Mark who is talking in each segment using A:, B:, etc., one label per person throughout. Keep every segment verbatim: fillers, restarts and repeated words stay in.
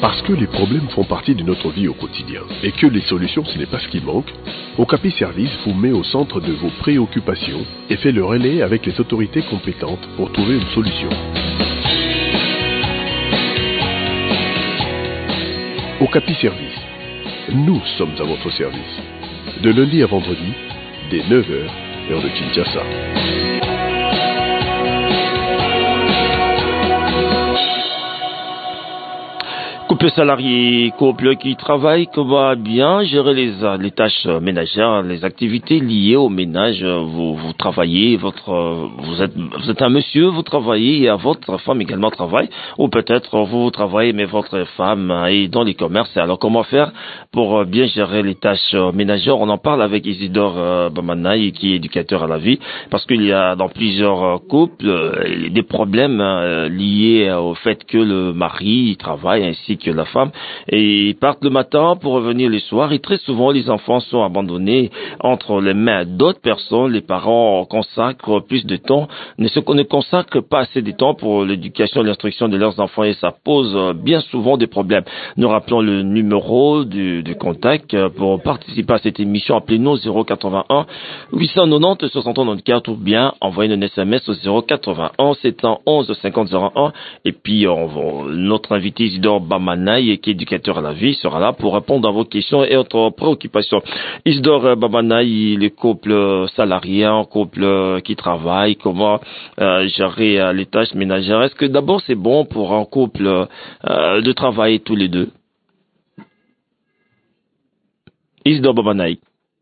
A: Parce que les problèmes font partie de notre vie au quotidien et que les solutions ce n'est pas ce qui manque, Okapi Service vous met au centre de vos préoccupations et fait le relais avec les autorités compétentes pour trouver une solution. Okapi Service, nous sommes à votre service. De lundi à vendredi, dès neuf heures, heure de Kinshasa.
B: Couple salarié, couple qui travaille, qui va bien gérer les, les tâches ménagères, les activités liées au ménage. Vous, vous travaillez, votre, vous êtes, vous êtes un monsieur, vous travaillez et votre femme également travaille. Ou peut-être vous travaillez mais votre femme est dans les commerces. Alors comment faire pour bien gérer les tâches ménagères? On en parle avec Isidore Bamanaï qui est éducateur à la vie. Parce qu'il y a dans plusieurs couples des problèmes liés au fait que le mari travaille ainsi que la femme, et ils partent le matin pour revenir le soir, et très souvent les enfants sont abandonnés entre les mains d'autres personnes. Les parents consacrent plus de temps, ne se ne consacrent pas assez de temps pour l'éducation et l'instruction de leurs enfants, et ça pose bien souvent des problèmes. Nous rappelons le numéro du, du contact pour participer à cette émission. Appelez-nous zéro quatre-vingt-un huit cent quatre-vingt-dix soixante-quatre ou bien envoyez un S M S au zéro quatre-vingt-un sept cent onze cinquante zéro un, et puis on va, notre invité Isidore Bamanaï, qui est éducateur à la vie, sera là pour répondre à vos questions et autres préoccupations. Isidore Bamanaï, les couples salariés, un couple qui travaille, comment euh, gérer euh, les tâches ménagères. Est-ce que d'abord c'est bon pour un couple euh, de travailler tous les deux? Isidore Bamanaï.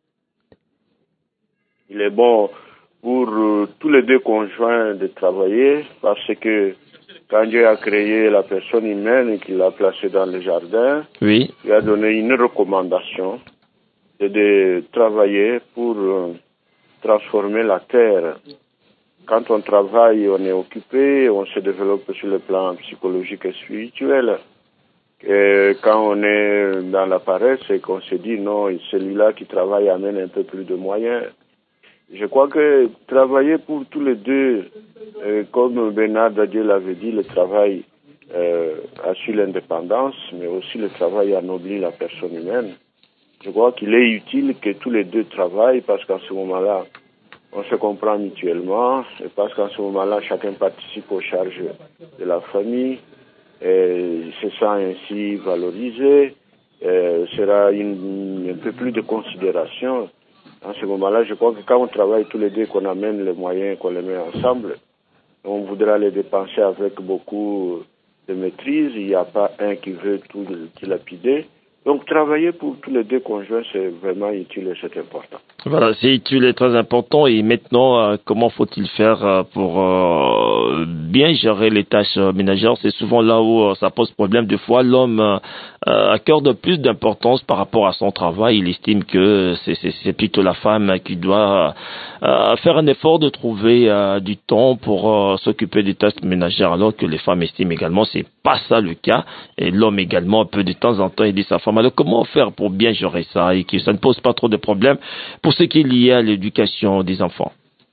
C: Il est bon pour euh, tous les deux conjoints de travailler parce que quand Dieu a créé la personne humaine et qu'il l'a placée dans le jardin,
B: oui,
C: il a donné une recommandation, c'est de travailler pour euh, transformer la terre. Quand on travaille, on est occupé, on se développe sur le plan psychologique et spirituel. Et quand on est dans la paresse, c'est qu'on se dit non, celui-là qui travaille amène un peu plus de moyens. Je crois que travailler pour tous les deux, euh, comme Bernard Dieu l'avait dit, le travail euh, assure l'indépendance, mais aussi le travail anoblit la personne humaine. Je crois qu'il est utile que tous les deux travaillent parce qu'en ce moment-là, on se comprend mutuellement et parce qu'en ce moment-là, chacun participe aux charges de la famille et se sent ainsi valorisé, euh, sera une, un peu plus de considération. En ce moment-là, je crois que quand on travaille tous les deux, qu'on amène les moyens, qu'on les met ensemble, on voudra les dépenser avec beaucoup de maîtrise. Il n'y a pas un qui veut tout dilapider. Donc, travailler pour tous les deux conjoints, c'est vraiment utile et c'est important.
B: Voilà, c'est utile et très important. Et maintenant, euh, comment faut-il faire euh, pour euh, bien gérer les tâches euh, ménagères? C'est souvent là où euh, ça pose problème. Des fois, l'homme euh, accorde plus d'importance par rapport à son travail. Il estime que c'est, c'est, c'est plutôt la femme qui doit euh, faire un effort de trouver euh, du temps pour euh, s'occuper des tâches ménagères, alors que les femmes estiment également c'est pas ça le cas. Et l'homme également peut de temps en temps aider sa femme. Alors comment faire pour bien gérer ça et que ça ne pose pas trop de problèmes pour ce qui est lié à l'éducation des enfants?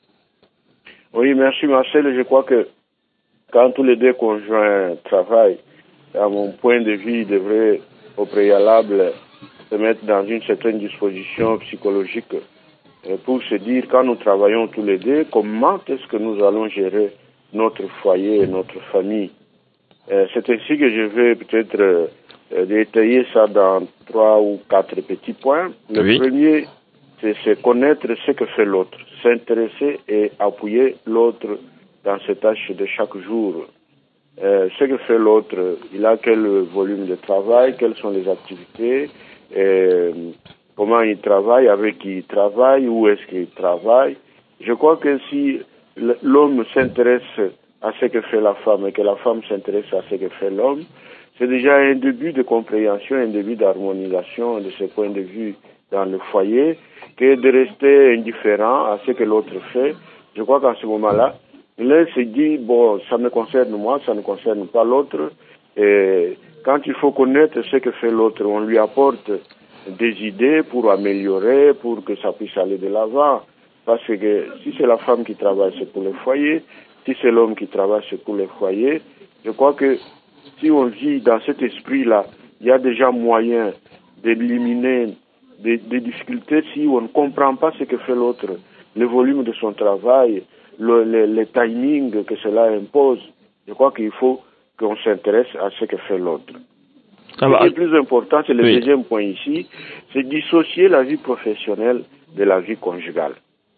C: Oui, merci Marcel. Je crois que quand tous les deux conjoints travaillent, à mon point de vue, ils devraient au préalable se mettre dans une certaine disposition psychologique pour se dire, quand nous travaillons tous les deux, comment est-ce que nous allons gérer notre foyer et notre famille. C'est ainsi que je vais peut-être détailler ça dans trois ou quatre petits points. Le
B: oui.
C: premier, c'est, c'est connaître ce que fait l'autre, s'intéresser et appuyer l'autre dans ses tâches de chaque jour. Euh, ce que fait l'autre, il a quel volume de travail, quelles sont les activités, euh, comment il travaille, avec qui il travaille, où est-ce qu'il travaille. Je crois que si l'homme s'intéresse à ce que fait la femme et que la femme s'intéresse à ce que fait l'homme, c'est déjà un début de compréhension, un début d'harmonisation de ce point de vue dans le foyer, que de rester indifférent à ce que l'autre fait. Je crois qu'à ce moment-là, l'un se dit, bon, ça me concerne moi, ça ne concerne pas l'autre. Et quand il faut connaître ce que fait l'autre, on lui apporte des idées pour améliorer, pour que ça puisse aller de l'avant. Parce que si c'est la femme qui travaille, c'est pour le foyer. Si c'est l'homme qui travaille, c'est pour le foyer. Je crois que si on vit dans cet esprit-là, il y a déjà moyen d'éliminer des, des difficultés si on ne comprend pas ce que fait l'autre, le volume de son travail, le, le, le timing que cela impose. Je crois qu'il faut qu'on s'intéresse à ce que fait l'autre. Ah bah, ce qui est plus important, c'est le oui. deuxième point ici, c'est dissocier la vie professionnelle de la vie conjugale.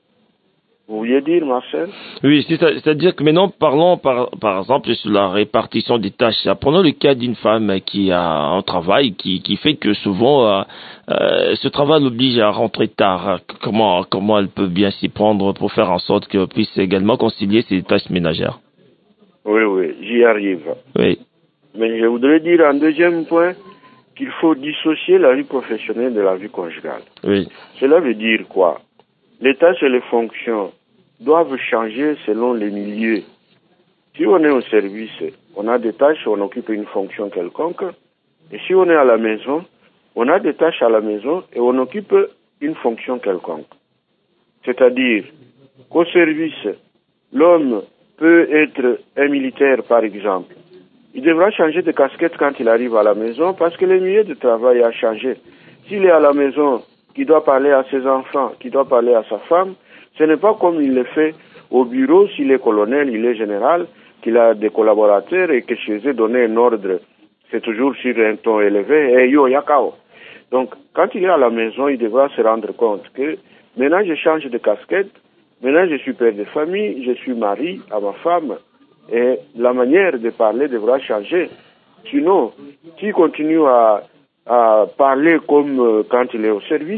C: Vous vouliez dire, Marcel?
B: Oui, c'est-à-dire que maintenant, parlons par, par exemple sur la répartition des tâches. Prenons le cas d'une femme qui a un travail qui, qui fait que souvent euh, euh, ce travail l'oblige à rentrer tard. Comment, comment elle peut bien s'y prendre pour faire en sorte qu'elle puisse également concilier ses tâches ménagères?
C: Oui, oui, j'y arrive.
B: Oui.
C: Mais je voudrais dire en deuxième point qu'il faut dissocier la vie professionnelle de la vie conjugale.
B: Oui.
C: Cela veut dire quoi? Les tâches et les fonctions doivent changer selon les milieux. Si on est au service, on a des tâches, on occupe une fonction quelconque. Et si on est à la maison, on a des tâches à la maison et on occupe une fonction quelconque. C'est-à-dire qu'au service, l'homme peut être un militaire, par exemple. Il devra changer de casquette quand il arrive à la maison parce que le milieu de travail a changé. S'il est à la maison, qui doit parler à ses enfants, qui doit parler à sa femme, ce n'est pas comme il le fait au bureau, s'il est colonel, il est général, qu'il a des collaborateurs et que chez eux donner un ordre, c'est toujours sur un ton élevé, et yo, yakao. Donc, quand il est à la maison, il devra se rendre compte que maintenant je change de casquette, maintenant je suis père de famille, je suis mari à ma femme, et la manière de parler devra changer. Sinon, s'il continue à à parler comme euh, quand il est au service,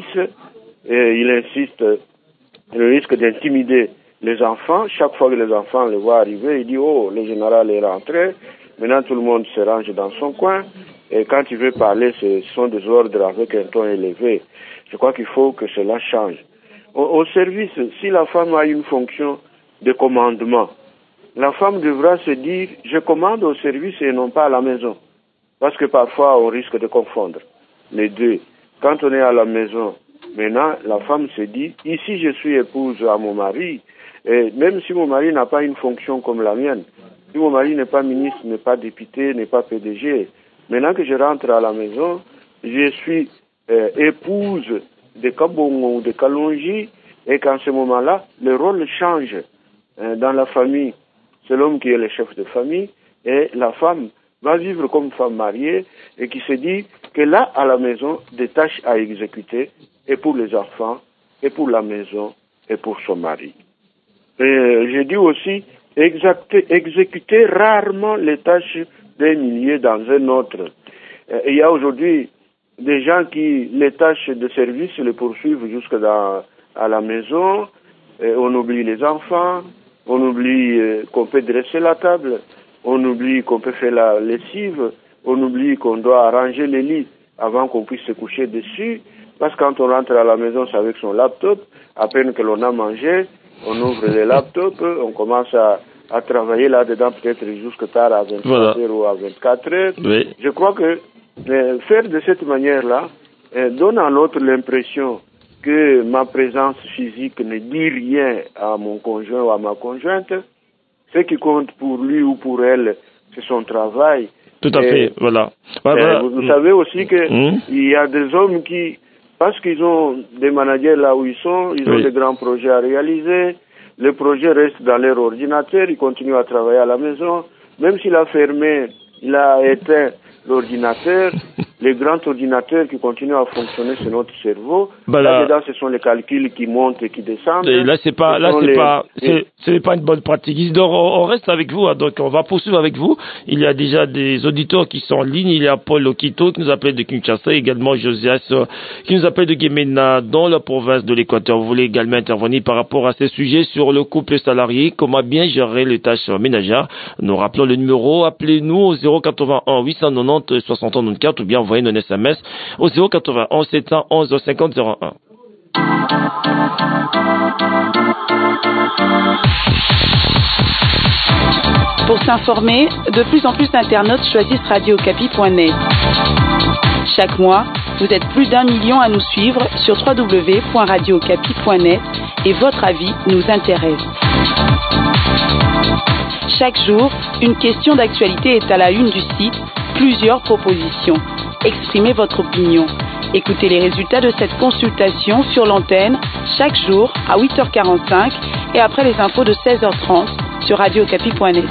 C: et il insiste, il risque d'intimider les enfants. Chaque fois que les enfants le voient arriver, il dit « Oh, le général est rentré ». Maintenant, tout le monde se range dans son coin. Et quand il veut parler, ce sont des ordres avec un ton élevé. Je crois qu'il faut que cela change. Au, au service, si la femme a une fonction de commandement, la femme devra se dire « Je commande au service et non pas à la maison ». Parce que parfois, on risque de confondre les deux. Quand on est à la maison, maintenant, la femme se dit, ici, je suis épouse à mon mari, et même si mon mari n'a pas une fonction comme la mienne, si mon mari n'est pas ministre, n'est pas député, n'est pas P D G, maintenant que je rentre à la maison, je suis euh, épouse de Kabongo ou de Kalonji, et qu'en ce moment-là, le rôle change. Euh, dans la famille, c'est l'homme qui est le chef de famille, et la femme va vivre comme femme mariée et qui se dit qu'elle a à la maison des tâches à exécuter et pour les enfants, et pour la maison, et pour son mari. Et je dis aussi exacter, exécuter rarement les tâches d'un milieu dans un autre. Et il y a aujourd'hui des gens qui, les tâches de service, les poursuivent jusque dans, à la maison, et on oublie les enfants, on oublie qu'on peut dresser la table, on oublie qu'on peut faire la lessive, on oublie qu'on doit arranger les lits avant qu'on puisse se coucher dessus, parce que quand on rentre à la maison, c'est avec son laptop, à peine que l'on a mangé, on ouvre le laptop, on commence à, à travailler là-dedans peut-être jusque tard à vingt-quatre voilà. heures ou à vingt-quatre heures. Oui. Je crois que euh, faire de cette manière-là euh, donne à l'autre l'impression que ma présence physique ne dit rien à mon conjoint ou à ma conjointe. Ce qui compte pour lui ou pour elle, c'est son travail.
B: Tout à et, fait, voilà.
C: voilà. Vous, vous mmh. savez aussi que mmh. il y a des hommes qui, parce qu'ils ont des managers là où ils sont, ils oui. ont des grands projets à réaliser, les projets restent dans leur ordinateur, ils continuent à travailler à la maison, même s'il a fermé, il a éteint l'ordinateur, les grands ordinateurs qui continuent à fonctionner sur notre cerveau. Bah là, là-dedans, ce sont les calculs qui montent et qui descendent.
B: Et là, c'est pas, là, c'est les... pas, c'est, c'est pas une bonne pratique. Isidore, on, on reste avec vous, hein, donc on va poursuivre avec vous. Il y a déjà des auditeurs qui sont en ligne. Il y a Paul Okito qui nous appelle de Kinshasa, également Josias euh, qui nous appelle de Guémena, dans la province de l'Équateur. Vous voulez également intervenir par rapport à ces sujets sur le couple salarié, comment bien gérer les tâches ménagères. Nous rappelons le numéro, appelez-nous au zéro quatre-vingt-un huit cent quatre-vingt-dix soixante quatre ou bien envoyez un S M S au zéro quatre-vingt-onze sept cent onze cinquante zéro un.
D: Pour s'informer, de plus en plus d'internautes choisissent radio okapi point net. Chaque mois, vous êtes plus d'un million à nous suivre sur w w w point radio okapi point net et votre avis nous intéresse. Chaque jour, une question d'actualité est à la une du site, plusieurs propositions. exprimez votre opinion. Écoutez les résultats de cette consultation sur l'antenne chaque jour à huit heures quarante-cinq et après les infos de seize heures trente sur radio okapi point net.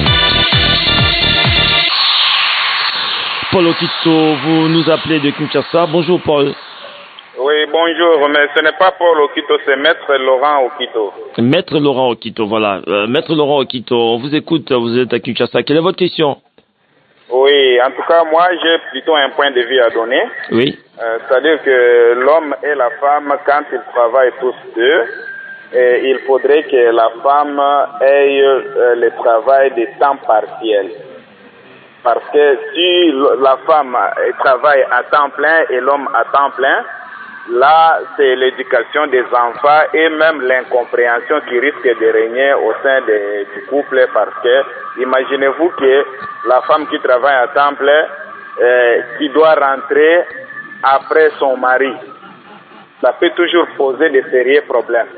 B: Paul Okito, vous nous appelez de Kinshasa. Bonjour Paul.
E: Oui, bonjour, mais ce n'est pas Paul Okito, c'est Maître Laurent Okito.
B: Maître Laurent Okito, voilà. Euh, Maître Laurent Okito, on vous écoute, vous êtes à Kinshasa. Quelle est votre question?
E: Oui, en tout cas, moi, j'ai plutôt un point de vue à donner.
B: Oui.
E: Euh, c'est-à-dire que l'homme et la femme, quand ils travaillent tous deux, et il faudrait que la femme ait euh, le travail de temps partiel. Parce que si la femme travaille à temps plein et l'homme à temps plein, là, c'est l'éducation des enfants et même l'incompréhension qui risque de régner au sein de, du couple parce que, imaginez-vous que la femme qui travaille à temps plein, euh, qui doit rentrer après son mari, ça peut toujours poser de sérieux problèmes.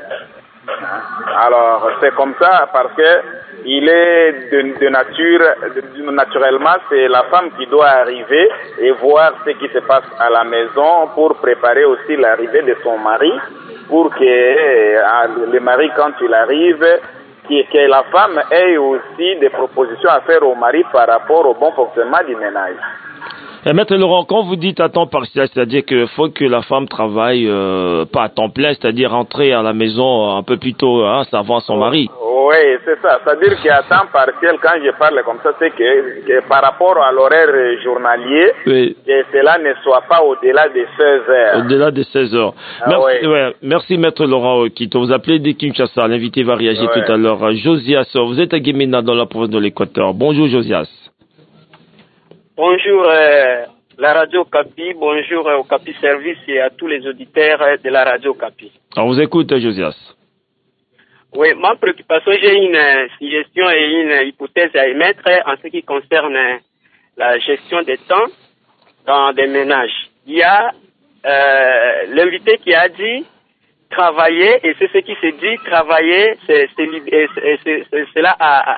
E: Alors, c'est comme ça parce que il est de, de nature, de, naturellement, c'est la femme qui doit arriver et voir ce qui se passe à la maison pour préparer aussi l'arrivée de son mari, pour que euh, le mari, quand il arrive, que, que la femme ait aussi des propositions à faire au mari par rapport au bon fonctionnement du ménage.
B: Et Maître Laurent, quand vous dites à temps partiel, c'est-à-dire qu'il faut que la femme travaille euh, pas à temps plein, c'est-à-dire rentrer à la maison un peu plus tôt, hein, avant son mari.
E: Oui, c'est ça. C'est-à-dire qu'à temps partiel, quand je parle comme ça, c'est que, que par rapport à l'horaire journalier, oui, que cela ne soit pas au-delà de seize heures.
B: Au-delà de seize heures.
E: Ah,
B: merci,
E: oui.
B: ouais, merci Maître Laurent Okito. Vous appelez de Kinshasa, l'invité va réagir oui. tout à l'heure. Josias, vous êtes à Guémena dans la province de l'Équateur. Bonjour Josias.
F: Bonjour euh, la radio Okapi, bonjour euh, Okapi Service et à tous les auditeurs euh, de la radio Okapi.
B: On vous écoute Josias.
F: Oui, ma préoccupation, j'ai une euh, suggestion et une hypothèse à émettre en ce qui concerne euh, la gestion des temps dans des ménages. Il y a euh, l'invité qui a dit travailler, et c'est ce qui se dit, travailler, c'est, c'est, c'est, c'est, c'est, cela a...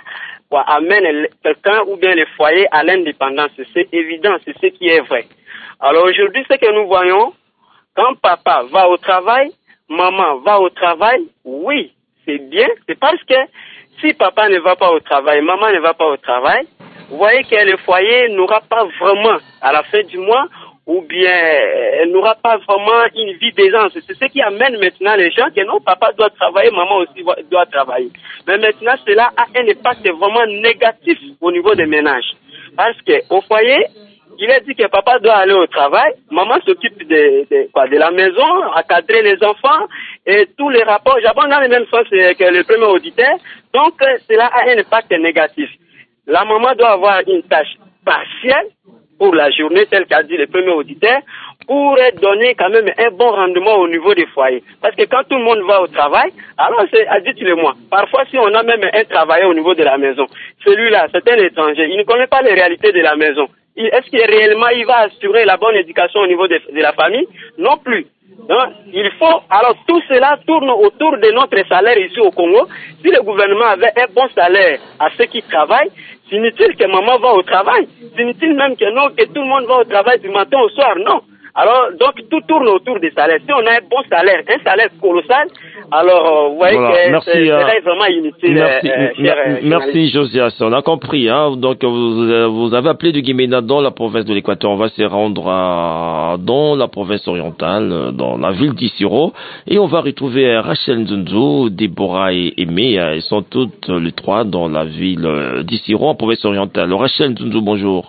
F: amène quelqu'un ou bien le foyer à l'indépendance. C'est évident, c'est ce qui est vrai. Alors aujourd'hui, ce que nous voyons, quand papa va au travail, maman va au travail, oui, c'est bien. C'est parce que si papa ne va pas au travail, maman ne va pas au travail, vous voyez que le foyer n'aura pas vraiment, à la fin du mois, ou bien elle n'aura pas vraiment une vie d'aisance. C'est ce qui amène maintenant les gens que non, papa doit travailler, maman aussi doit travailler. Mais maintenant, cela a un impact vraiment négatif au niveau des ménages. Parce que au foyer, il est dit que papa doit aller au travail, maman s'occupe de, de, quoi, de la maison, encadrer les enfants et tous les rapports. J'abonde dans le même sens que le premier auditeur. Donc, cela a un impact négatif. La maman doit avoir une tâche partielle pour la journée, telle qu'a dit le premier auditeur, pour donner quand même un bon rendement au niveau des foyers. Parce que quand tout le monde va au travail, alors c'est, dites-le-moi, parfois si on a même un travailleur au niveau de la maison, celui-là, c'est un étranger, il ne connaît pas les réalités de la maison. Il, est-ce que réellement il va assurer la bonne éducation au niveau de, de la famille? Non plus. Donc, il faut, alors tout cela tourne autour de notre salaire ici au Congo. Si le gouvernement avait un bon salaire à ceux qui travaillent, c'est inutile que maman va au travail. C'est inutile même que non, que tout le monde va au travail du matin au soir. Non. Alors, donc, tout tourne autour des salaires. Si on a un bon salaire, un salaire colossal, alors, vous voyez voilà. que merci, c'est, euh, c'est vraiment inutile.
B: Merci,
F: euh, cher, euh,
B: merci Josias. On a compris. Hein. Donc, vous, vous avez appelé de Guémena dans la province de l'Équateur. On va se rendre à, dans la province orientale, dans la ville d'Issiro. Et on va retrouver Rachel Nzunzu, Déborah et Aimé. Elles sont toutes les trois dans la ville d'Issiro, en province orientale. Alors, Rachel Nzunzu, bonjour.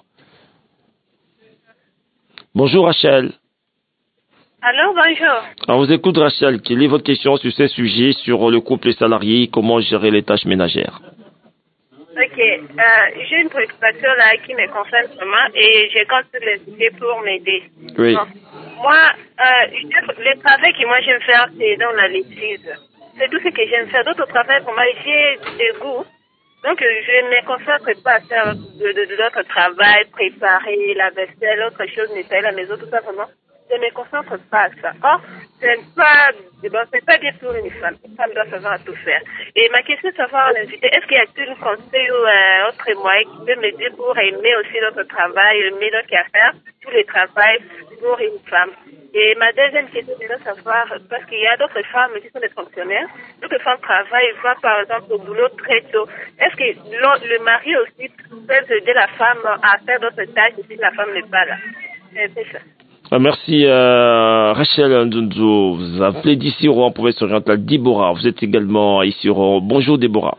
B: Bonjour Rachel.
G: Allô, bonjour.
B: On vous écoute Rachel. Quelle est votre question sur ces sujets, sur le couple salarié, comment gérer les tâches ménagères?
G: Ok, euh, j'ai une préoccupation là qui me concerne vraiment et je compte sur les idées pour m'aider.
B: Oui.
G: Bon. Moi, euh, le travail que moi j'aime faire, c'est dans la lessive. C'est tout ce que j'aime faire. D'autres travail, pour moi, j'ai des goûts. Donc, je ne me consacre pas à faire de, de, de l'autre travail, préparer la vaisselle, autre chose, nettoyer la maison, tout ça vraiment. je ne me concentre pas à ça. Or, c'est pas, bon, c'est pas bien pour une femme. Une femme doit savoir tout faire. Et ma question est de savoir l'invité, est-ce qu'il y a-t-il un conseil ou un autre moyen qui peut m'aider pour aimer aussi notre travail, aimer notre affaire, tout le travail pour une femme? Et ma deuxième question, c'est de savoir, parce qu'il y a d'autres femmes qui sont des fonctionnaires, d'autres femmes travaillent, vont par exemple au boulot très tôt. Est-ce que le, le mari aussi peut aider la femme à faire d'autres tâches si la femme n'est pas là? C'est ça.
B: Merci euh, Rachel Ndundu. Vous appelez d'ici Rouen, professeur oriental Déborah. Vous êtes également ici Rouen. Bonjour Déborah.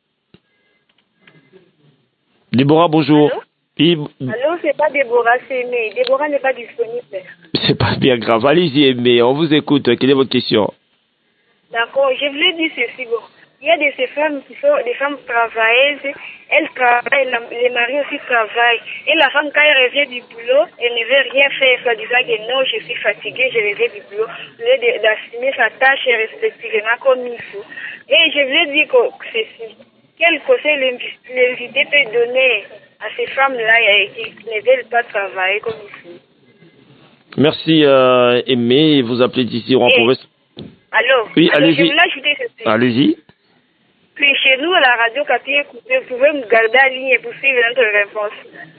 B: Déborah, bonjour.
G: Allô?
B: Oui.
G: Allô, c'est pas Déborah, c'est Aimé. Déborah n'est pas disponible.
B: C'est pas bien grave. Allez-y Aimé, on vous écoute. Quelle est votre question?
G: D'accord, je voulais dire ceci. Bon, il y a de ces femmes qui sont des femmes travailleuses. Elles travaillent, les maris aussi travaillent. Et la femme, quand elle revient du boulot, elle ne veut rien faire, soit disant que non, je suis fatiguée, je reviens du boulot. Au lieu d'assumer sa tâche respectivement comme il faut. Et je voulais dire que ceci. Quel conseil l'invité peut donner à ces femmes-là qui ne veulent pas travailler comme il faut?
B: Merci euh, Aimé. Vous appelez d'ici Rouen, professeur.
G: Allô?
B: Oui,
G: allô,
B: allez-y.
G: Je voulais ajouter ceci.
B: Allez-y.
G: Puis chez nous, la radio Capi écoutée, vous pouvez me garder en ligne pour suivre notre réponse.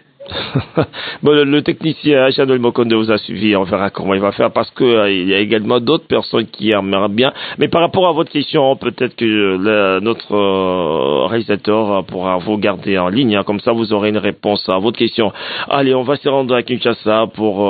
B: Bon, le, le technicien Achadol Mokonde vous a suivi, on verra comment il va faire parce que euh, il y a également d'autres personnes qui aimeraient bien. Mais par rapport à votre question, peut-être que le, notre euh, réalisateur pourra vous garder en ligne, hein, comme ça vous aurez une réponse à votre question. Allez, on va se rendre à Kinshasa pour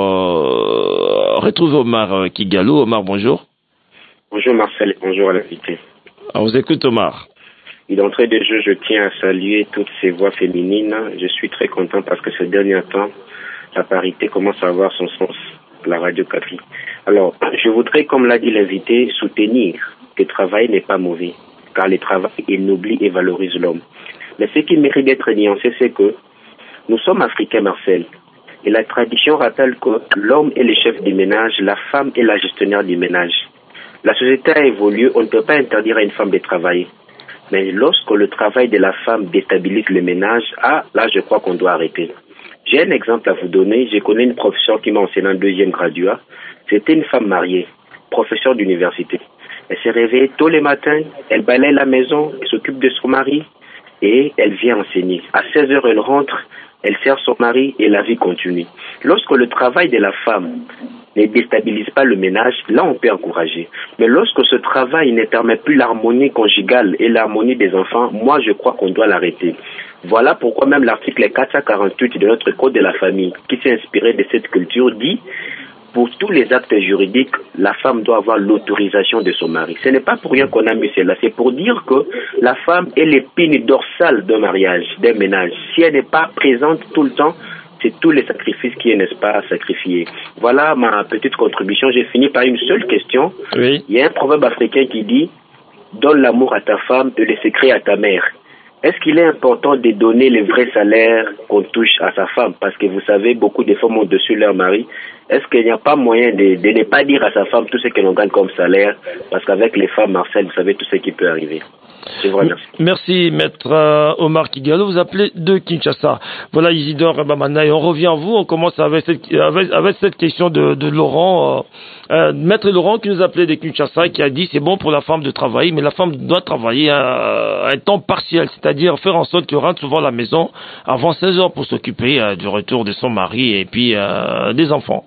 B: euh, retrouver Omar Kigalo. Omar, bonjour.
H: Bonjour Marcel, bonjour à l'invité.
B: On vous écoute Omar.
H: Et d'entrée de jeu, je tiens à saluer toutes ces voix féminines. Je suis très content parce que ces derniers temps, la parité commence à avoir son sens à la radio Capi. Alors, je voudrais, comme l'a dit l'invité, soutenir que le travail n'est pas mauvais, car le travail ennoblit et valorise l'homme. Mais ce qui mérite d'être nuancé, c'est que nous sommes africains, Marcel. Et la tradition rappelle que l'homme est le chef du ménage, la femme est la gestionnaire du ménage. La société a évolué, on ne peut pas interdire à une femme de travailler. Mais lorsque le travail de la femme déstabilise le ménage, ah, là, je crois qu'on doit arrêter. J'ai un exemple à vous donner. Je connais une professeure qui m'a enseigné en deuxième graduat. C'était une femme mariée, professeure d'université. Elle s'est réveillée tôt le matin, elle balaye la maison, elle s'occupe de son mari et elle vient enseigner. À seize heures, elle rentre, elle sert son mari et la vie continue. Lorsque le travail de la femme ne déstabilise pas le ménage, là on peut encourager. Mais lorsque ce travail ne permet plus l'harmonie conjugale et l'harmonie des enfants, moi je crois qu'on doit l'arrêter. Voilà pourquoi même l'article quatre cent quarante-huit de notre Code de la famille, qui s'est inspiré de cette culture, dit pour tous les actes juridiques, la femme doit avoir l'autorisation de son mari. Ce n'est pas pour rien qu'on a mis cela, c'est pour dire que la femme est l'épine dorsale d'un mariage, d'un ménage. Si elle n'est pas présente tout le temps, c'est tous les sacrifices qui est, n'est-ce pas, sacrifiés. Voilà ma petite contribution. J'ai fini par une seule question.
B: Oui.
H: Il y a un proverbe africain qui dit « Donne l'amour à ta femme et le secret à ta mère ». Est-ce qu'il est important de donner le vrai salaire qu'on touche à sa femme? Parce que vous savez, beaucoup de femmes ont dessus leur mari. Est-ce qu'il n'y a pas moyen de, de ne pas dire à sa femme tout ce que l'on gagne comme salaire? Parce qu'avec les femmes, Marcel, vous savez tout ce qui peut arriver. Je vous remercie.
B: Merci, maître euh, Omar Kigalo. Vous appelez de Kinshasa. Voilà, Isidore Rabamana. Et on revient à vous. On commence avec cette, avec, avec cette question de, de Laurent. Euh, euh, maître Laurent qui nous appelait de Kinshasa et qui a dit c'est bon pour la femme de travailler, mais la femme doit travailler à un temps partiel, c'est-à-dire faire en sorte qu'elle rentre souvent à la maison avant seize heures pour s'occuper euh, du retour de son mari et puis euh, des enfants.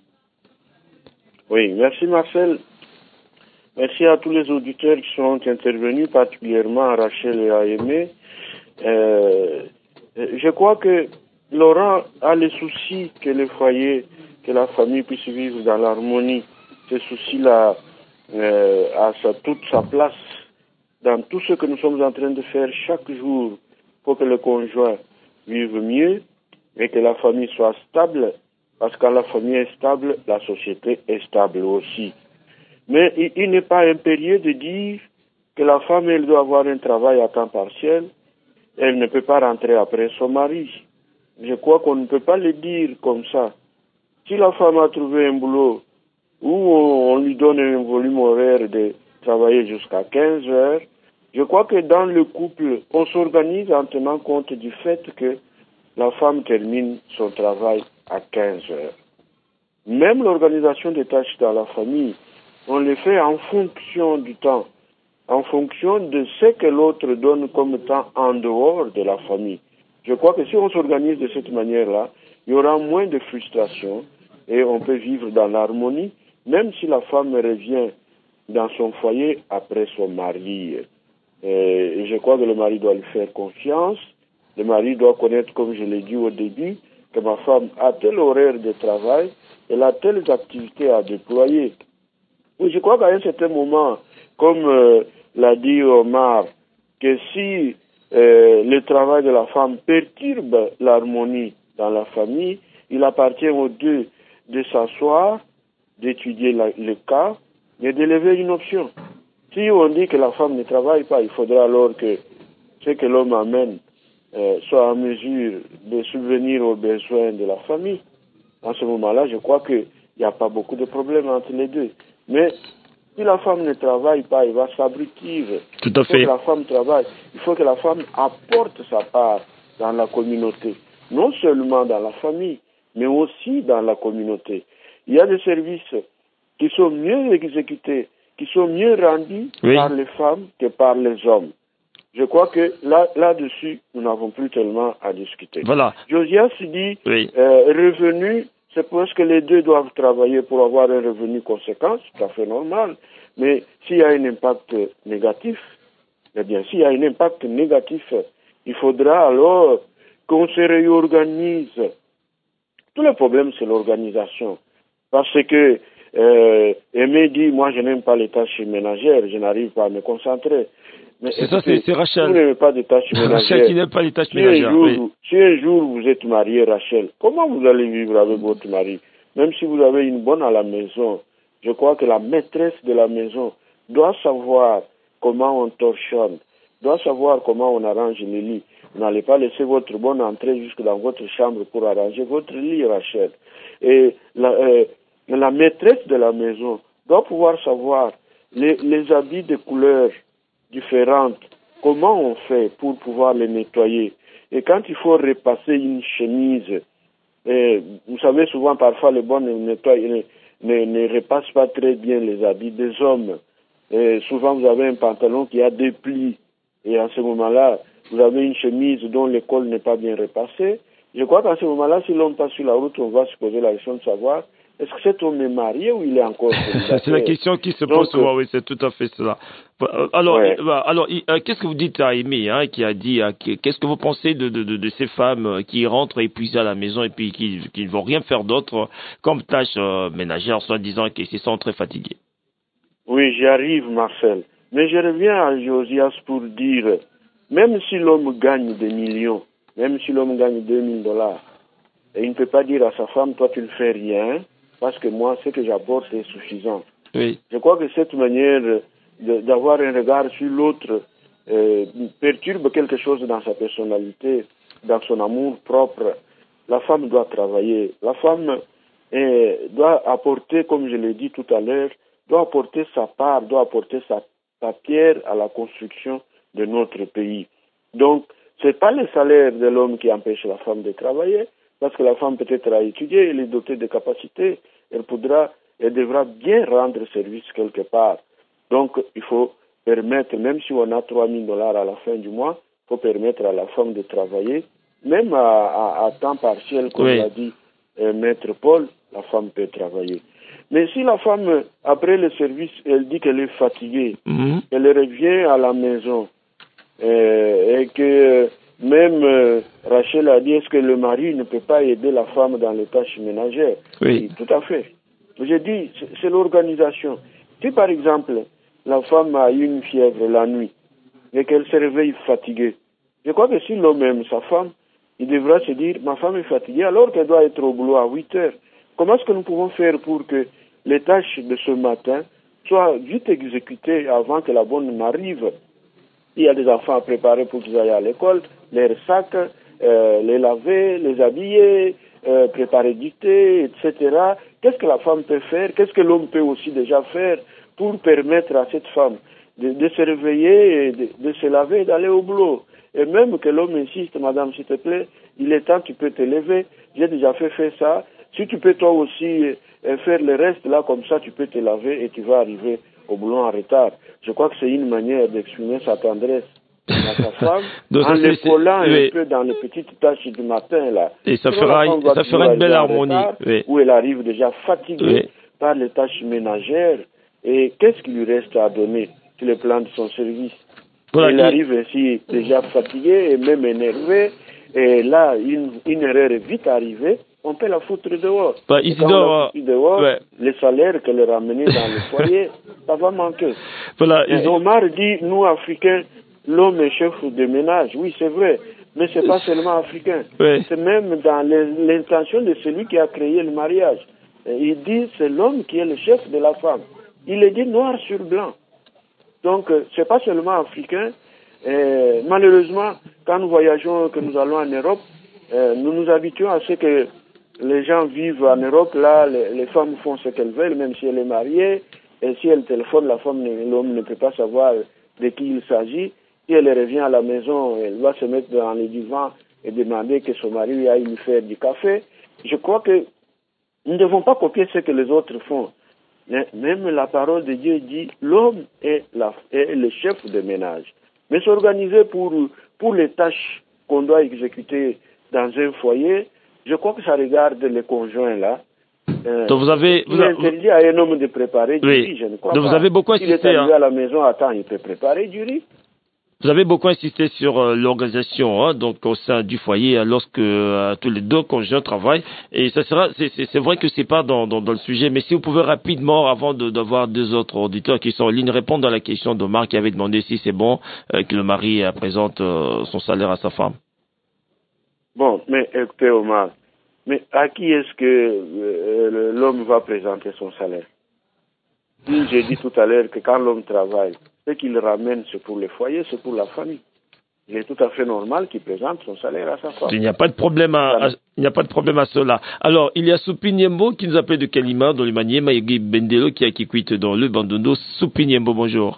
C: Oui, merci Marcel. Merci à tous les auditeurs qui sont intervenus, particulièrement à Rachel et à Aimé. Euh, je crois que Laurent a le souci que le foyer, que la famille puisse vivre dans l'harmonie. Ce souci-là euh, a sa, toute sa place dans tout ce que nous sommes en train de faire chaque jour pour que le conjoint vive mieux et que la famille soit stable. Parce que quand la famille est stable, la société est stable aussi. Mais il, il n'est pas impérieux de dire que la femme, elle doit avoir un travail à temps partiel. Elle ne peut pas rentrer après son mari. Je crois qu'on ne peut pas le dire comme ça. Si la femme a trouvé un boulot où on, on lui donne un volume horaire de travailler jusqu'à quinze heures, je crois que dans le couple, on s'organise en tenant compte du fait que la femme termine son travail à quinze heures. Même l'organisation des tâches dans la famille, on les fait en fonction du temps, en fonction de ce que l'autre donne comme temps en dehors de la famille. Je crois que si on s'organise de cette manière-là, il y aura moins de frustration et on peut vivre dans l'harmonie, même si la femme revient dans son foyer après son mari. Et je crois que le mari doit lui faire confiance. Le mari doit connaître, comme je l'ai dit au début, que ma femme a tel horaire de travail, elle a telles activités à déployer. Oui, je crois qu'à un certain moment, comme euh, l'a dit Omar, que si euh, le travail de la femme perturbe l'harmonie dans la famille, il appartient aux deux de s'asseoir, d'étudier la, le cas et d'élever une option. Si on dit que la femme ne travaille pas, il faudra alors que ce que l'homme amène euh, soit en mesure de subvenir aux besoins de la famille. En ce moment-là, je crois qu'il n'y a pas beaucoup de problèmes entre les deux. Mais si la femme ne travaille pas, elle va s'abrutir.
B: Tout à fait.
C: Il faut que la femme travaille. Il faut que la femme apporte sa part dans la communauté. Non seulement dans la famille, mais aussi dans la communauté. Il y a des services qui sont mieux exécutés, qui sont mieux rendus oui. par les femmes que par les hommes. Je crois que là, là-dessus, nous n'avons plus tellement à discuter.
B: Voilà.
C: Josias dit,
B: oui.
C: euh, revenu, c'est parce que les deux doivent travailler pour avoir un revenu conséquent, c'est tout à fait normal. Mais s'il y a un impact négatif, eh bien, s'il y a un impact négatif, il faudra alors qu'on se réorganise. Tout le problème, c'est l'organisation. Parce que, euh, Aimé dit, moi, je n'aime pas les tâches ménagères, je n'arrive pas à me concentrer. Mais
B: c'est ça, c'est, c'est Rachel.
C: Vous n'aimez pas des tâches ménagères.
B: Rachel qui n'aime pas les tâches
C: si
B: ménagères.
C: Un jour,
B: oui.
C: vous, si un jour vous êtes marié, Rachel, comment vous allez vivre avec votre mari? Même si vous avez une bonne à la maison, je crois que la maîtresse de la maison doit savoir comment on torchonne, doit savoir comment on arrange les lits. Vous n'allez pas laisser votre bonne entrer jusque dans votre chambre pour arranger votre lit, Rachel. Et la, euh, la maîtresse de la maison doit pouvoir savoir les, les habits de couleurs différentes, comment on fait pour pouvoir les nettoyer. Et quand il faut repasser une chemise, et vous savez souvent parfois les bonnes nettoient, ne, ne, ne repassent pas très bien les habits des hommes. Et souvent vous avez un pantalon qui a des plis et à ce moment-là vous avez une chemise dont le col n'est pas bien repassé. Je crois qu'à ce moment-là, si l'homme passe sur la route, on va se poser la question de savoir est-ce que cet homme est marié ou il est encore
B: c'est la question qui se pose souvent, oui, c'est tout à fait cela. Alors, ouais. alors euh, qu'est-ce que vous dites à Aimé, hein, qui a dit, euh, qu'est-ce que vous pensez de, de, de, de ces femmes qui rentrent épuisées à la maison et puis qui, qui ne vont rien faire d'autre comme tâches euh, ménagères, soi-disant, qui se sont très fatiguées?
C: Oui, j'y arrive, Marcel. Mais je reviens à Josias pour dire, même si l'homme gagne des millions, même si l'homme gagne deux mille dollars, et il ne peut pas dire à sa femme, toi tu ne fais rien, parce que moi, ce que j'apporte est suffisant.
B: Oui.
C: Je crois que cette manière de, d'avoir un regard sur l'autre euh, perturbe quelque chose dans sa personnalité, dans son amour propre. La femme doit travailler. La femme euh, doit apporter, comme je l'ai dit tout à l'heure, doit apporter sa part, doit apporter sa, sa pierre à la construction de notre pays. Donc, ce n'est pas le salaire de l'homme qui empêche la femme de travailler, parce que la femme peut-être a étudié, elle est dotée de capacités, elle pourra, elle devra bien rendre service quelque part. Donc, il faut permettre, même si on a trois mille dollars à la fin du mois, il faut permettre à la femme de travailler, même à, à, à temps partiel, comme oui. l'a dit euh, Maître Paul, la femme peut travailler. Mais si la femme, après le service, elle dit qu'elle est fatiguée, mm-hmm. elle revient à la maison, euh, et que même euh, Rachel a dit, est-ce que le mari ne peut pas aider la femme dans les tâches ménagères?
B: Oui.
C: Oui, tout à fait. J'ai dit, c'est, c'est l'organisation. Si par exemple, la femme a eu une fièvre la nuit et qu'elle se réveille fatiguée, je crois que si l'homme aime sa femme, il devra se dire, ma femme est fatiguée alors qu'elle doit être au boulot à huit heures. Comment est-ce que nous pouvons faire pour que les tâches de ce matin soient vite exécutées avant que la bonne n'arrive? Il y a des enfants à préparer pour qu'ils aillent à l'école, leurs sacs, euh, les laver, les habiller, euh, préparer du thé, et cetera. Qu'est-ce que la femme peut faire? Qu'est-ce que l'homme peut aussi déjà faire pour permettre à cette femme de, de se réveiller, et de, de se laver et d'aller au boulot? Et même que l'homme insiste, madame, s'il te plaît, il est temps, tu peux te lever. J'ai déjà fait, fait ça. Si tu peux toi aussi et faire le reste là, comme ça tu peux te laver et tu vas arriver au boulot en retard. Je crois que c'est une manière d'exprimer sa tendresse à sa femme,
B: donc,
C: en le collant
B: oui.
C: un peu dans les petites tâches du matin là.
B: Et ça Sinon, fera, une, ça fera une belle harmonie.
C: Retard,
B: oui.
C: Où elle arrive déjà fatiguée oui. par les tâches ménagères. Et qu'est-ce qui lui reste à donner sur le plan de son service? Voilà, elle il... arrive ainsi déjà fatiguée et même énervée. Et là, une, une erreur est vite arrivée. On peut la foutre dehors.
B: Bah,
C: et quand on la fout dehors,
B: ouais.
C: les salaires qu'elle a ramenés dans le foyer, ça va manquer.
B: Voilà,
C: et Omar dit, nous Africains, l'homme est chef de ménage. Oui, c'est vrai, mais c'est pas seulement africain.
B: Ouais.
C: C'est même dans l'intention de celui qui a créé le mariage. Et il dit, c'est l'homme qui est le chef de la femme. Il le dit noir sur blanc. Donc, c'est pas seulement africain. Et malheureusement, quand nous voyageons, que nous allons en Europe, euh, nous nous habituons à ce que les gens vivent en Europe. Là, les, les femmes font ce qu'elles veulent, même si elle est mariée. Et si elle téléphone, la femme, l'homme ne peut pas savoir de qui il s'agit. Si elle revient à la maison, elle va se mettre dans le divan et demander que son mari aille lui faire du café. Je crois que nous ne devons pas copier ce que les autres font. Mais même la parole de Dieu dit, l'homme est, la, est le chef de ménage. Mais s'organiser pour, pour les tâches qu'on doit exécuter dans un foyer, je crois que ça regarde les conjoints là. Euh,
B: Donc vous avez,
C: il est interdit à un homme de préparer du
B: oui.
C: riz, je ne crois
B: Donc
C: pas.
B: vous avez beaucoup insisté.
C: S'il est arrivé
B: hein.
C: à la maison à temps, il peut préparer du riz.
B: Vous avez beaucoup insisté sur euh, l'organisation, hein, donc au sein du foyer, hein, lorsque euh, tous les deux conjoints travaillent. Et ça sera, c'est, c'est, c'est vrai que c'est pas dans, dans, dans le sujet, mais si vous pouvez rapidement, avant de, d'avoir deux autres auditeurs qui sont en ligne, répondre à la question d'Omar qui avait demandé si c'est bon euh, que le mari euh, présente euh, son salaire à sa femme.
C: Bon, mais écoutez Omar, mais à qui est-ce que euh, l'homme va présenter son salaire? J'ai dit tout à l'heure que quand l'homme travaille, ce qu'il ramène, c'est pour le foyer, c'est pour la famille. Il est tout à fait normal qu'il présente son salaire à sa femme.
B: Il n'y a pas de problème à, à, il n'y a pas de problème à cela. Alors, il y a Soupiniembo qui nous appelle de Kalima, dans le Maniema, et Guy Bendelo qui a qui quitte dans le Bandondo. Soupiniembo, bonjour.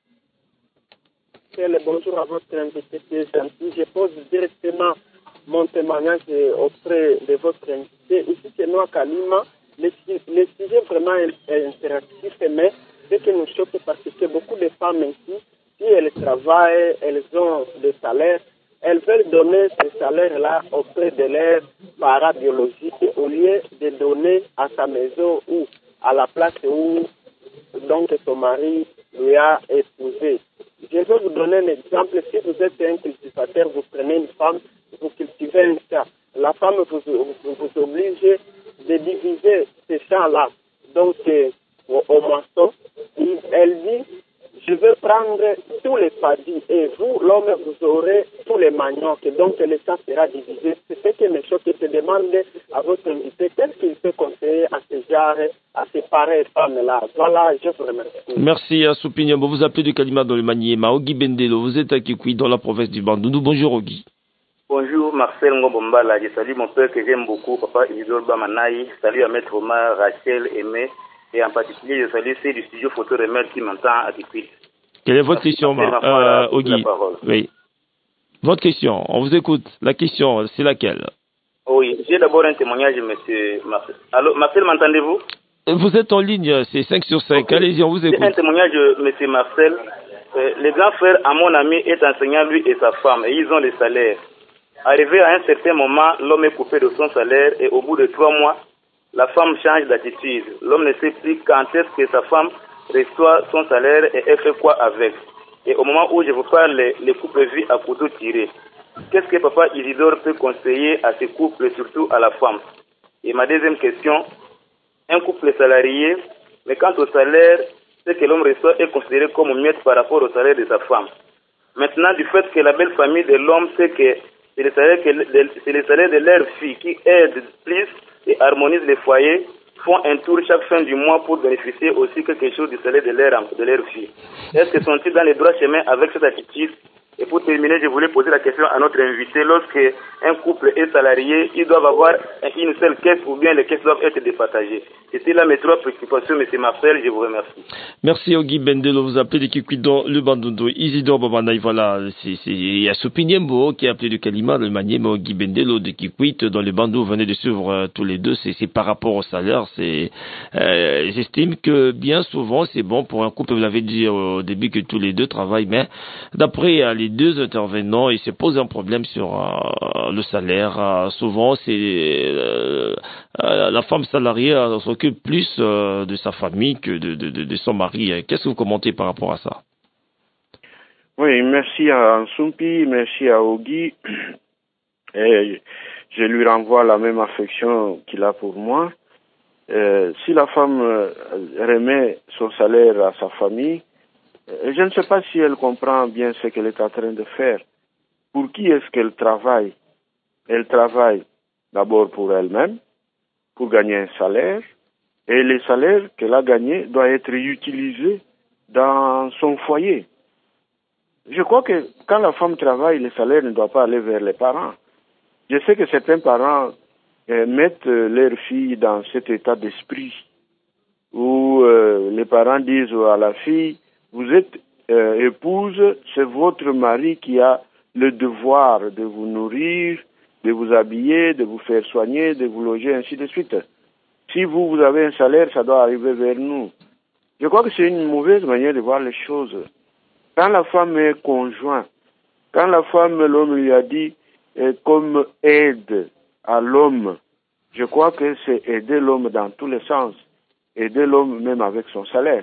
I: Bonjour à votre invité, c'est gentil. Je pose directement mon témoignage auprès de votre invité. Ici, c'est Noa Kalima. Le, le sujet vraiment est interactif, mais ce qui nous choque, parce que c'est beaucoup de femmes ici, si elles travaillent, elles ont des salaires, elles veulent donner ces salaires-là auprès de leurs parents biologiques au lieu de donner à sa maison ou à la place où donc son mari lui a épousé. Je vais vous donner un exemple. Si vous êtes un cultivateur, vous prenez une femme, vous cultivez un champ. La femme vous, vous, vous oblige de diviser ces champs-là. Donc, euh, au, au moisson, elle dit, je veux prendre tous les padis et vous, l'homme, vous aurez tous les maniocs. Donc, le champ sera divisé. C'est ce qui me choque. Je demande à votre invité, qu'est-ce qu'il peut conseiller à ce genre, à ces pareilles femmes-là. Voilà, je vous remercie.
B: Merci à Soupiniambo. Vous appelez de Kalima dans le Maniema. Ogi Bendelo, vous êtes à Kikoui dans la province du Bandundu. Bonjour Ogi.
J: Bonjour Marcel Ngobombala, je salue mon père que j'aime beaucoup, Papa Isidore Bamanaï. Salut à Maître Omar, Rachel, Aimé, et en particulier je salue ceux du studio Photo Remel qui m'entend à Kikoui.
B: Quelle est votre question, euh, Ogi? Oui. Votre question, on vous écoute. La question, c'est laquelle?
J: Oui, j'ai d'abord un témoignage, monsieur Marcel. Allô, Marcel, m'entendez-vous?
B: Vous êtes en ligne, c'est cinq sur cinq. Okay. Allez-y, on vous écoute.
J: C'est un témoignage, monsieur Marcel. Euh, le grand frère à mon ami est enseignant, lui et sa femme, et ils ont les salaires. Arrivé à un certain moment, l'homme est coupé de son salaire et au bout de trois mois, la femme change d'attitude. L'homme ne sait plus quand est-ce que sa femme reçoit son salaire et elle fait quoi avec. Et au moment où je vous parle, les, les couples vivent à couteau tiré. Qu'est-ce que Papa Isidore peut conseiller à ces couples, surtout à la femme? Et ma deuxième question, un couple salarié, mais quant au salaire, ce que l'homme reçoit est considéré comme miette par rapport au salaire de sa femme. Maintenant, du fait que la belle famille de l'homme sait que c'est le salaire, que de, c'est le salaire de leur fille qui aide plus et harmonise les foyers, font un tour chaque fin du mois pour bénéficier aussi quelque chose du salaire de leur, de leur fille. Est-ce que sont-ils dans les droits chemins avec cette attitude? Et pour terminer, je voulais poser la question à notre invité. Lorsque un couple est salarié, ils doivent avoir une seule caisse ou bien les caisses doivent être départagées. C'était là mes trois préoccupations, M. Marcel, je vous remercie.
B: Merci Ogi Bendelo, vous appelez de Kikwido, le Bandondo, Isidore Babanaï, voilà, c'est, c'est, il y a Sopinyembo qui a appelé de Kalima, le Maniema Ogi Bendelo de Kikwit, dans le Bando, vous venez de suivre euh, tous les deux, c'est, c'est par rapport au salaire, c'est, euh, j'estime que bien souvent c'est bon pour un couple, vous l'avez dit au début que tous les deux travaillent, mais d'après euh, les deux intervenants, il se pose un problème sur euh, le salaire, euh, souvent c'est, euh, euh, la femme salariée euh, s'occupe plus euh, de sa famille que de, de, de, de son mari. Qu'est-ce que vous commentez par rapport à ça?
C: Oui, merci à Ansumpi, merci à Ogi. Et je lui renvoie la même affection qu'il a pour moi. Euh, si la femme euh, remet son salaire à sa famille, euh, je ne sais pas si elle comprend bien ce qu'elle est en train de faire. Pour qui est-ce qu'elle travaille? Elle travaille d'abord pour elle-même, pour gagner un salaire, et le salaire qu'elle a gagné doit être utilisé dans son foyer. Je crois que quand la femme travaille, le salaire ne doit pas aller vers les parents. Je sais que certains parents euh, mettent euh, leurs filles dans cet état d'esprit où euh, les parents disent à la fille, vous êtes euh, épouse, c'est votre mari qui a le devoir de vous nourrir, de vous habiller, de vous faire soigner, de vous loger, ainsi de suite. Si vous, vous avez un salaire, ça doit arriver vers nous. Je crois que c'est une mauvaise manière de voir les choses. Quand la femme est conjointe, quand la femme, l'homme lui a dit, eh, comme aide à l'homme, je crois que c'est aider l'homme dans tous les sens. Aider l'homme même avec son salaire.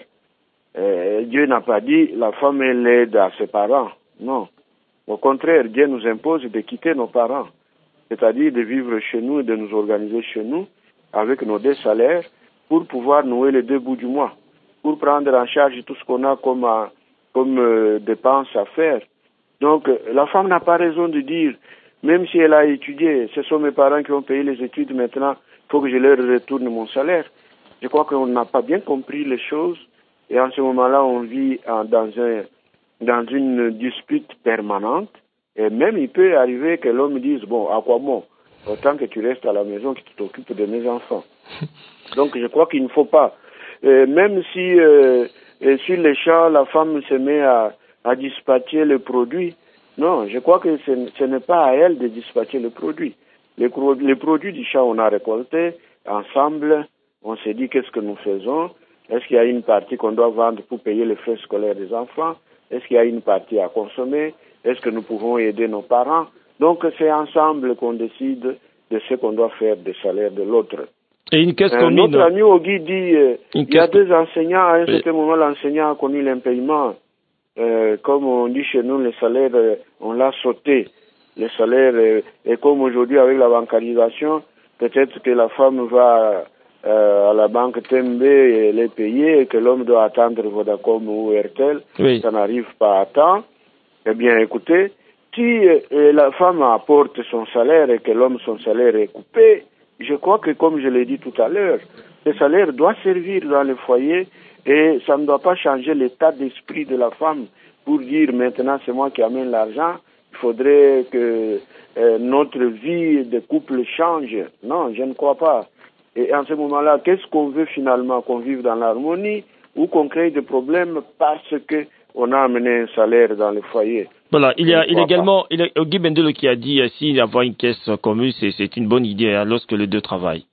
C: Eh, Dieu n'a pas dit, la femme est l'aide à ses parents. Non. Au contraire, Dieu nous impose de quitter nos parents. C'est-à-dire de vivre chez nous et de nous organiser chez nous avec nos deux salaires pour pouvoir nouer les deux bouts du mois, pour prendre en charge tout ce qu'on a comme, comme euh, dépenses à faire. Donc, la femme n'a pas raison de dire, même si elle a étudié, ce sont mes parents qui ont payé les études, maintenant, il faut que je leur retourne mon salaire. Je crois qu'on n'a pas bien compris les choses et en ce moment-là, on vit en, dans, un, dans une dispute permanente. Et même, il peut arriver que l'homme dise, bon, à quoi bon? Autant que tu restes à la maison, que tu t'occupes de mes enfants. Donc, je crois qu'il ne faut pas. Euh, même si, euh, sur les champs, la femme se met à, à dispatcher le produit, non, je crois que ce, ce n'est pas à elle de dispatcher le produit. Les, les produits du champ, on a récolté ensemble, on s'est dit qu'est-ce que nous faisons. Est-ce qu'il y a une partie qu'on doit vendre pour payer les frais scolaires des enfants? Est-ce qu'il y a une partie à consommer? Est-ce que nous pouvons aider nos parents? Donc, c'est ensemble qu'on décide de ce qu'on doit faire des salaires de l'autre.
B: Et une caisse
C: euh,
B: commune.
C: Notre ami Ogi dit, euh, il y a deux enseignants, à un
B: oui.
C: certain moment, l'enseignant a connu l'impayement. Euh, comme on dit chez nous, le salaire, euh, on l'a sauté. Le salaire, euh, et comme aujourd'hui avec la bancarisation, peut-être que la femme va euh, à la banque Tembe et les payer et que l'homme doit attendre Vodacom ou Airtel.
B: Oui.
C: Ça n'arrive pas à temps. Eh bien, écoutez, si euh, la femme apporte son salaire et que l'homme, son salaire est coupé, je crois que, comme je l'ai dit tout à l'heure, le salaire doit servir dans le foyer et ça ne doit pas changer l'état d'esprit de la femme pour dire maintenant c'est moi qui amène l'argent, il faudrait que euh, notre vie de couple change. Non, je ne crois pas. Et en ce moment-là, qu'est-ce qu'on veut finalement? Qu'on vive dans l'harmonie ou qu'on crée des problèmes parce que on a amené un salaire dans le foyer?
B: Voilà, il y a, il est également, il est Ogi Bendelo qui a dit, si avoir une caisse commune, c'est, c'est une bonne idée, hein, lorsque les deux travaillent.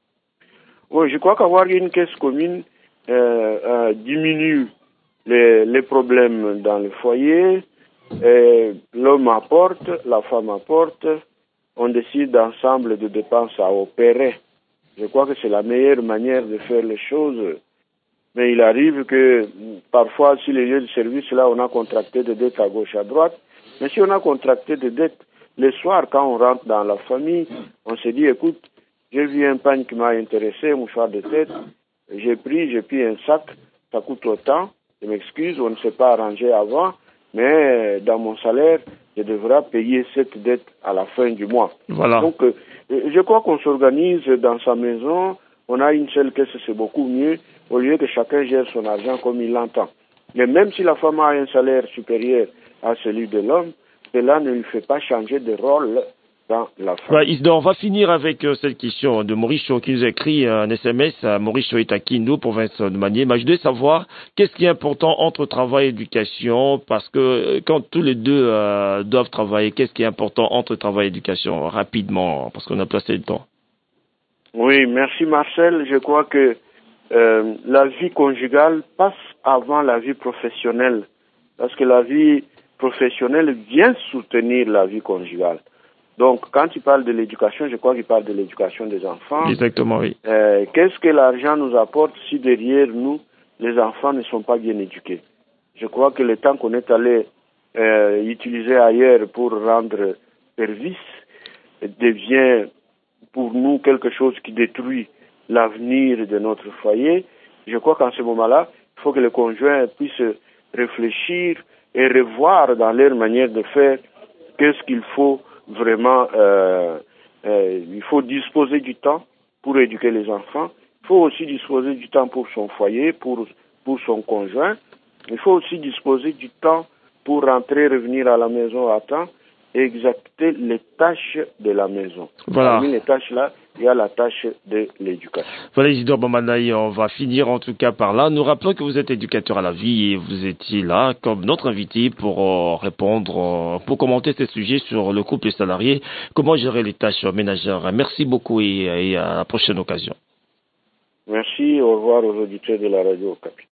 C: Oui, je crois qu'avoir une caisse commune euh, euh, diminue les, les problèmes dans le foyer. Et l'homme apporte, la femme apporte, on décide ensemble de dépenses à opérer. Je crois que c'est la meilleure manière de faire les choses. Mais il arrive que parfois, sur les lieux de service, là, on a contracté des dettes à gauche, à droite. Mais si on a contracté des dettes, le soir, quand on rentre dans la famille, on se dit, écoute, j'ai vu un pagne qui m'a intéressé, un mouchoir de tête, j'ai pris, j'ai pris un sac, ça coûte autant, je m'excuse, on ne s'est pas arrangé avant, mais dans mon salaire, je devrais payer cette dette à la fin du mois.
B: Voilà.
C: Donc, euh, je crois qu'on s'organise dans sa maison, on a une seule caisse, c'est beaucoup mieux, au lieu que chacun gère son argent comme il l'entend. Mais même si la femme a un salaire supérieur à celui de l'homme, cela ne lui fait pas changer de rôle dans la famille.
B: Ouais, Isidore, on va finir avec euh, cette question de Mauricio qui nous a écrit un S M S. À Mauricio est à Kindu, province de Maniema. Je voulais savoir qu'est-ce qui est important entre travail et éducation, parce que euh, quand tous les deux euh, doivent travailler, qu'est-ce qui est important entre travail et éducation, rapidement, parce qu'on a passé le temps.
C: Oui, merci Marcel. Je crois que euh, la vie conjugale passe avant la vie professionnelle, parce que la vie professionnelle vient soutenir la vie conjugale. Donc, quand il parle de l'éducation, je crois qu'il parle de l'éducation des enfants.
B: Exactement, oui.
C: Euh, qu'est-ce que l'argent nous apporte si derrière nous, les enfants ne sont pas bien éduqués? Je crois que le temps qu'on est allé euh, utiliser ailleurs pour rendre service devient pour nous quelque chose qui détruit l'avenir de notre foyer. Je crois qu'en ce moment-là, il faut que les conjoints puissent réfléchir et revoir dans leur manière de faire qu'est-ce qu'il faut vraiment, euh, euh, il faut disposer du temps pour éduquer les enfants. Il faut aussi disposer du temps pour son foyer, pour, pour son conjoint. Il faut aussi disposer du temps pour rentrer, revenir à la maison à temps et exécuter les tâches de la maison.
B: Voilà.
C: Parmi les tâches là, il y a la tâche de l'éducation.
B: Voilà, Isidore Bamanaï, on va finir en tout cas par là. Nous rappelons que vous êtes éducateur à la vie et vous étiez là comme notre invité pour euh, répondre, euh, pour commenter ce sujet sur le couple et salarié, comment gérer les tâches ménagères. Merci beaucoup et, et à la prochaine occasion.
C: Merci, au revoir aux auditeurs de la radio Okapi.